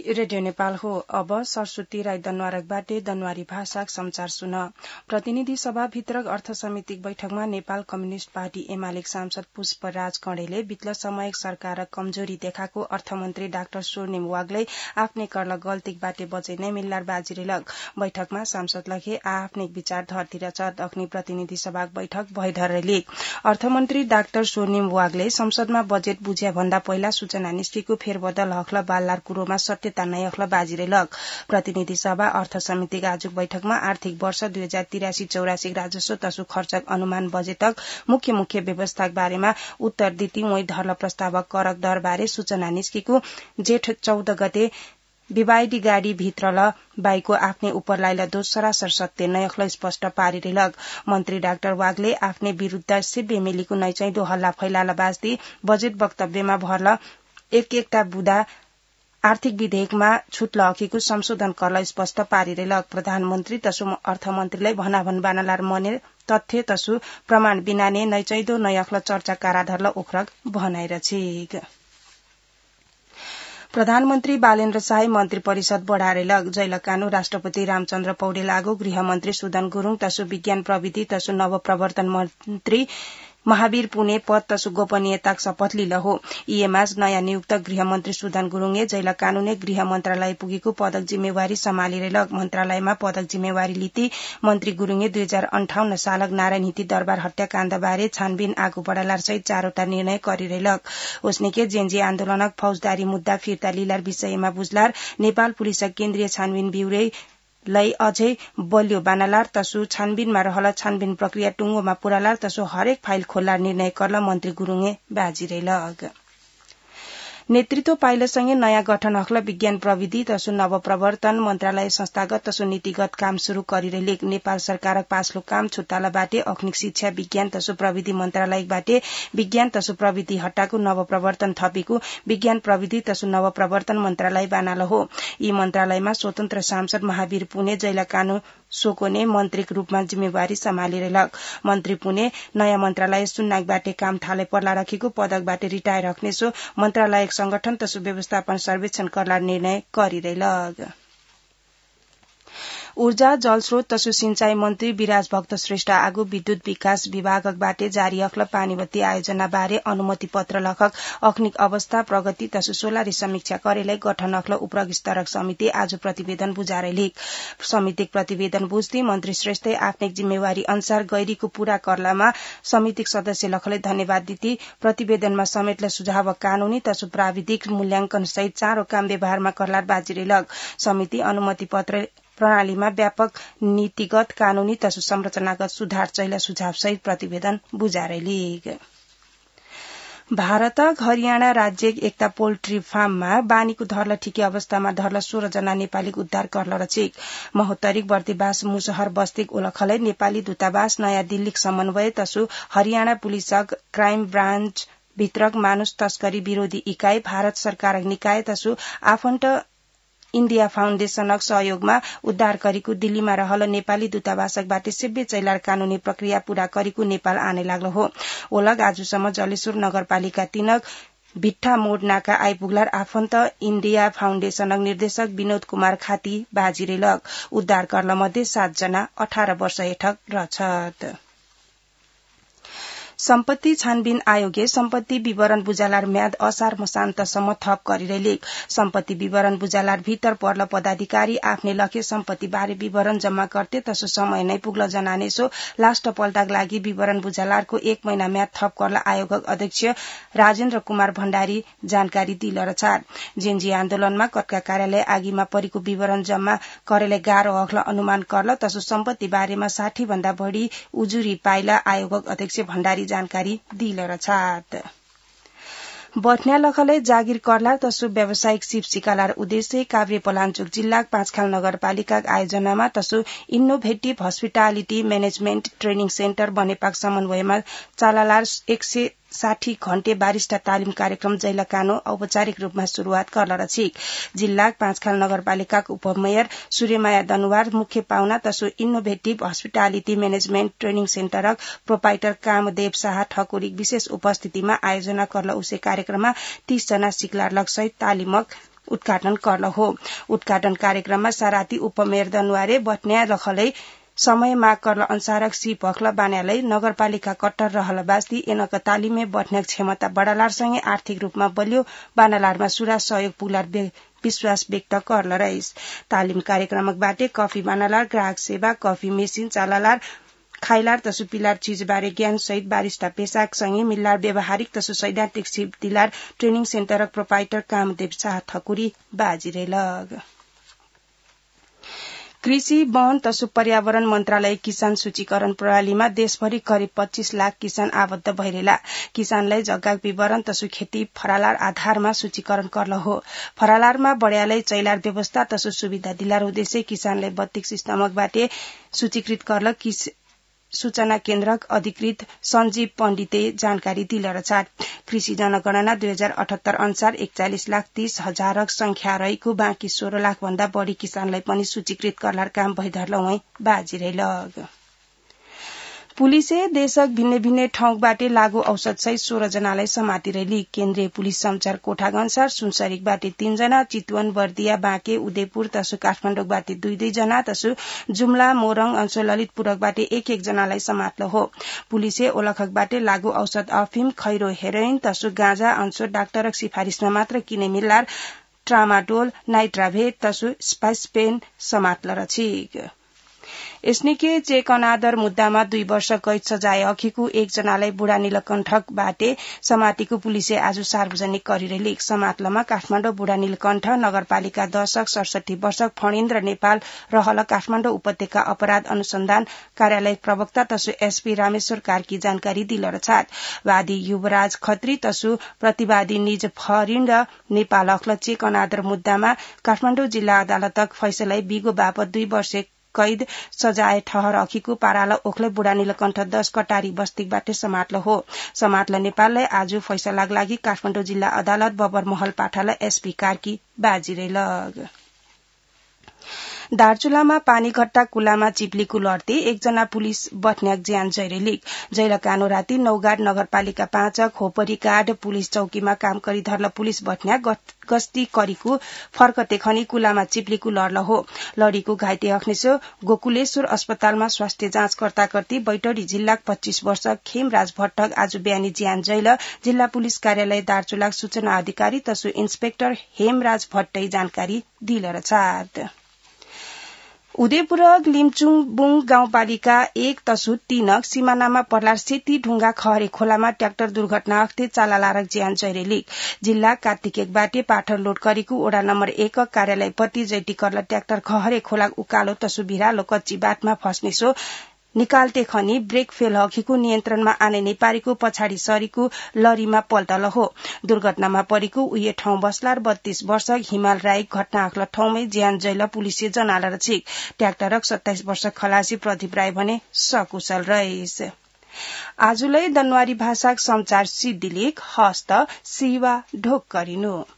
Radio Nepal हो। अब सरस्वती राई दनवारकबाट दनवारी भाषाक समाचार सुन। प्रतिनिधि सभा भित्रक अर्थ समितिक बैठकमा नेपाल कम्युनिष्ट पार्टी एमालेक सांसद पुष्पराज कणेले बित्ल समयक सरकारक कमजोरी देखाको अर्थमन्त्री डाक्टर स्वर्णिम वाग्ले आफ्नै कर्ल गल्तीक बाटे बचे नै मिल्लार बाजिरेलक। बैठकमा सांसद लखे आफ्नै विचार धरतिर छ। दक्षिणी प्रतिनिधि सभाक बैठक भइधरेली अर्थमन्त्री डाक्टर स्वर्णिम वाग्ले संसदमा बजेट बुझ्या भन्दा पहिला सूचना निस्केको फेरबदल हखल बाल्लार कुरोमा सत्यता नै अख्ल बाजिरेलक। प्रतिनिधि सभा अर्थ समितिक आजुक बैठकमा आर्थिक वर्ष 2083-84 राजस्व तसु खर्चक अनुमान बजेटक मुख्य व्यवस्थाक बारेमा उत्तर दिती वही धर्ल प्रस्तावक करक दर बारे सूचना निस्केको जेठ 14 गते विवादी गाडी भित्र ल बाईको आफ्नै उपर लाइला दोष सरासर सत्य नै अख्ल स्पष्ट पारिरेलक। मन्त्री डाक्टर वाग्ले आफ्नै विरुद्ध सिब्बे मिलीको नैचैदो हल्ला फैलाला बाजदी बजेट वक्तव्यमा भर्ल एकटा बुदा आर्थिक विधेयकमा छुट लखेको संशोधन करल स्पष्ट पारिरेलक। प्रधानमन्त्री तसु अर्थमन्त्रीलाई भनाभन बानलार मने तथ्य तसु प्रमाण बिना ने नैचैदो नयख्ल चर्चा काराधरल ओखरक भनाइर छिक। प्रधानमन्त्री बालेन्द्र शाही मन्त्री परिषद बढ़ारेलक। जैलकानु राष्ट्रपति रामचन्द्र पौडेल आगो गृहमन्त्री सुदन गुरूङ तसु विज्ञान प्रविधि तसु नवप्रवर्तन मन्त्री महावीर पुणे पद तसु गोपनीयताक शपथ लिल हो। इएमाज नयाँ नियुक्त गृहमन्त्री सुदन गुरूङले जैला कानूने गृह मन्त्रालय पुगेको पदक जिम्मेवारी सम्हालिरेलक। मन्त्रालयमा पदक जिम्मेवारी लिती मन्त्री गुरूङले 2058 सालक नारायण हिती दरबार हत्याकाण्ड बारे छानबिन आगो बढ़ालार सहित 4वटा निर्णय गरिरेलक। ओस्नेके जेन्जी आन्दोलनक फौजदारी मुद्दा फिर्ता लिलार विषयमा बुझलार नेपाल पुलिसक केन्द्रीय छानबिन ब्यूरो लाई अझै बलियो बानालार तसु छानबिनमा रहल छानबिन प्रक्रिया टुङ्गोमा पुरालार तसु हरेक फाइल खोल्लार निर्णय करल मन्त्री गुरूङे बाजिरेलक। नेतृत्व पाइलसँगै नयाँ गठन हक्ल विज्ञान प्रविधि तसु नवप्रवर्तन मन्त्रालय संस्थागत तसु नीतिगत काम शुरू गरिरेले नेपाल सरकारक पाछलो काम छुट्टाला बाटे अखनिक शिक्षा विज्ञान तसु प्रविधि मन्त्रालयक बाटे विज्ञान तसु प्रविधि हटाको नवप्रवर्तन थपेको विज्ञान प्रविधि तसु नवप्रवर्तन मन्त्रालय बानाल हो। यी मन्त्रालयमा स्वतन्त्र सांसद महावीर पुणे जैला कानू सोकोने मन्त्रीक रूपमा जिम्मेवारी सम्हालिरेलक। मन्त्री पुणे नयाँ मन्त्रालय सुन्नाक बाटे काम थाले पर्ला राखेको पदक बाटे रिटायर रख्नेसो मन्त्रालय संगठन तसु व्यवस्थापन सर्वेक्षण करला निर्णय गरिरेलक। ऊर्जा जलस्रोत तसु सिंचाई मन्त्री विराज भक्त श्रेष्ठ आगो विद्युत विकास विभागक बाटे जारी अख्ल पानीबत्ती आयोजना बारे अनुमति पत्र लखक अखनिक अवस्था प्रगति तसु सोलारी समीक्षा करेले गठन अख्ल उपरक स्तरक समिति आज प्रतिवेदन बुझारेली। समितिक प्रतिवेदन बुझ्दै मन्त्री श्रेष्ठले आफ्नै जिम्मेवारी अनुसार गैरीको पूरा करलामा समितिक सदस्य लखले धन्यवाद दिती प्रतिवेदनमा समेतले सुझाव कानूनी तसु प्राविधिक मूल्याङ्कन सहित 4 काम व्यवहारमा करलार बाजिरेलक। समिति अनुमति पत्र प्रणालीमा व्यापक नीतिगत कानूनी तसु संरचनागत सुधार चाहिला सुझाव सहित प्रतिवेदन बुझारेली। भारतक हरियाणा राज्य एकता पोल्ट्री फार्ममा बानीको धर्ल ठिकै अवस्थामा धर्ल 16 जना नेपालीक उद्धार करल रचिक। महोत्तरिक बर्दिवास मुसहर बस्तिक ओलखलै नेपाली दूतावास नयाँ दिल्लीक समन्वय तसु हरियाणा पुलिसक क्राइम ब्रान्च भित्रक मानुष तस्करी विरोधी इकाई भारत सरकारक निकाय तसु आफन्त इण्डिया फाउन्डेशनक सहयोगमा उद्धार गरेको दिल्लीमा रहल नेपाली दूतावासक बाटे सिब्बे चैलार कानूनी प्रक्रिया पूरा गरेको नेपाल आने लाग्लो हो। ओलग आजुसम्म जलेश्वर नगरपालिका 3 भिट्ठा मोड नाका आइपुग्लार आफन्त इण्डिया फाउन्डेशनक निर्देशक विनोद कुमार खाती बाजिरेलक। उद्धार करल मध्ये 7 जना 18 वर्ष हेठक रछत। सम्पत्ति छानबिन आयोगले सम्पत्ति विवरण बुझालार म्याद असार मसान्तसम्म थप गरिरेले। सम्पत्ति विवरण बुझालार भीतर पर्ल पदाधिकारी आफ्नै लखे सम्पत्ति बारे विवरण जम्मा गर्थे तसो समय नै पुग्ल जनानेसो लास्ट पल्टाक लागि विवरण बुझालारको 1 महिना म्याद थप करला आयोगक अध्यक्ष राजेन्द्र कुमार भण्डारी जानकारी दिल रछार। जेन्जी आन्दोलनमा कटका कार्यालय आगीमा परेको विवरण जम्मा करेले गाह्रो अख्ल अनुमान करल तसो सम्पत्ति बारेमा 60 भन्दा बढी उजुरी पाइला आयोगक अध्यक्ष भण्डारी जानकारी दिल रछात। बठ्न्या लखले जागिर करलार तसु व्यावसायिक सिप सिकालार उद्देश्य काभ्रे पलाञ्चोक जिल्लाक पाँचखाल नगरपालिका आयोजनामा तसु innovative hospitality management training center बनेपाक समन्वयमा चालालार 160 घण्टे बारिस्टा तालिम कार्यक्रम जैलकानो औपचारिक रूपमा शुरूआत करल रचिक। जिल्लाक पाँचखाल नगरपालिकाक उपमेयर सूर्यमाया दनुवार मुख्य पाहुना तसु इनोभेटिभ हस्पिटालिटी म्यानेजमेन्ट ट्रेनिङ सेन्टरक प्रोपाइटर कामदेव शाह ठकुरीक विशेष उपस्थितिमा आयोजना करल उसे कार्यक्रममा 30 जना सिक्लार सहित तालिमक उद्घाटन गर्न हो। उद्घाटन कार्यक्रममा साराती उपमेयर दनुवारे बट्न्या रखलै समयमा कर्ल अनुसारक सी पखल बान्यालै नगरपालिका कट्टर रहल बास्ती एनक तालिमे बट्न्या क्षमता बढालारसँगै आर्थिक रूपमा बलियो बानालारमा सुरा सहयोग पुगलार विश्वास व्यक्त करल रहिस। तालिम कार्यक्रमबाटे कफी बानालार ग्राहक सेवा कफी मेसिन चालालार खाइलार तसु पिलार चीजबारे ज्ञान सहित बारिस्ता पेशाक सँगै मिल्लार व्यावहारिक तसु सैद्धान्तिक सिप दिलार ट्रेनिङ सेन्टरक प्रोपाइटर कामदेव शाह ठकुरी बाजिरेलग। कृषि वन तसु पर्यावरण मन्त्रालय किसान सूचीकरण प्रणालीमा देशभरि करिब 25 लाख किसान आबद्ध भइरेला। किसानलाई जग्गाक विवरण तसु खेती फरालार आधारमा सूचीकरण करल हो। फरालारमा बढ्यालै चैलार व्यवस्था तसु सुविधा दिलार उद्देश्य किसानलाई बत्तिक सिस्टमक बाटे सूचीकृत करल सूचना केन्द्रक अधिकृत सञ्जीव पण्डिते जानकारी दिलर छाट। कृषि जनगणना 2078 अनुसार 41,30,000 संख्या रहेको बाँकी 16 लाख भन्दा बढ़ी किसानलाई पनि सूचीकृत करलार काम भइधरल उहाँ बाजिरेलग। पुलिसे देशक भिन्न भिन्न ठाउँबाटे लागू औषध सहित 16 जनालाई समातिरेली। केन्द्रीय पुलिस समाचार कोठाका अनुसार सुनसरीकबाटे 3 जना, चितवन, बर्दिया, बाँके, उदयपुर तसु काठमाडौँबाटे 2 जना तसु जुम्ला, मोरङ, अंश ललितपुरकबाटे 1 जनालाई समात्ल हो। पुलिसे ओलखकबाटे लागू औषध अफिम, खैरो, हेरोइन तसु गाँजा अंश डाक्टरक सिफारिशमा मात्र किने मिल्लार ट्रामाडोल, नाइट्राभेट तसु स्पाइसपेन समात्ल रछिक। एसनिके चेक अनादर मुद्दामा 2 वर्ष कैद सजाय अखिको 1 जनालाई बुढा नीलकण्ठक बाटे समातिको पुलिसे आज सार्वजनिक गरिरेली। समातलमा काठमाडौँ बुढा नीलकण्ठ नगरपालिका 10 67 वर्षक फणेन्द्र नेपाल रहल काठमाडौँ उपत्यका अपराध अनुसन्धान कार्यालय प्रवक्ता तसु एसपी रामेश्वर कार्की जानकारी दिलर छाट। वादी युवराज खत्री तसु प्रतिवादी निज फरिन र नेपाल अखल चेक अनादर मुद्दामा काठमाडौँ जिल्ला अदालतक फैसला बिगो बापत 2 वर्ष कैद सजाय ठहर अखिको पाराला ओखले बुढा नीलकण्ठ 10 कटारी बस्तीबाट समात्ल हो। समात्ल नेपाललाई आज फैसलाका लागि काठमाडौँ जिल्ला अदालत बबरमहल पाठालाई एसपी कार्की बाजिरेलग। दार्चुलामा पानीघट्टा कुलामा चिप्लीको लड्ते 1 जना पुलिस बट्न्याक ज्यान जैरेलिक। जैलकानो राति नौगाड नगरपालिका 5 खोपरीकाड पुलिस चौकीमा काम करी धरल पुलिस बट्न्याक गस्ती करीको फर्कते खनी कुलामा चिप्लीको लड्ल हो। लड़ीको घाइते अख्नेसो गोकुलेश्वर अस्पतालमा स्वास्थ्य जाँच करता करती बैटरी जिल्लाक 25 वर्ष खेमराज भट्टक आज बिहानी ज्यान जैल जिल्ला पुलिस कार्यालय दार्चुलाक सूचना अधिकारी तसु इन्स्पेक्टर हेमराज भट्टै जानकारी दिलर छाट। उदयपुरक लिमचुङबुङ गाउँपालिका 1 तसु 3 सीमानामा पर्लार सेती ढुङ्गा खहरे खोलामा ट्र्याक्टर दुर्घटना अख्ते चालालारक ज्यान जैरेलिक। जिल्ला कार्तिकेक बाटे पाठर लोड करीको ओडा नम्बर 1 कार्यालय पति जैटी करल ट्र्याक्टर खहरे खोला उकालो तसु भिरालो कच्ची बाटमा फस्नेसो निकाल्ते खनी ब्रेक फेल अखिको नियन्त्रणमा आने नेपारीको पछाडि सरीको लरीमा पल्टल हो। दुर्घटनामा परेको उही ठाउँ बस्लार 32 वर्षक हिमाल राई घटना आखल ठाउँमै ज्यान जैल पुलिसले जनाल छिक। ट्र्याक्टरक 27 वर्ष खलासी प्रदीप राई भने सकुशल रहिस। आजुलै दनवारी भाषाक समाचार सिद्धिलेख हस्त सेवा ढोक गरिनु।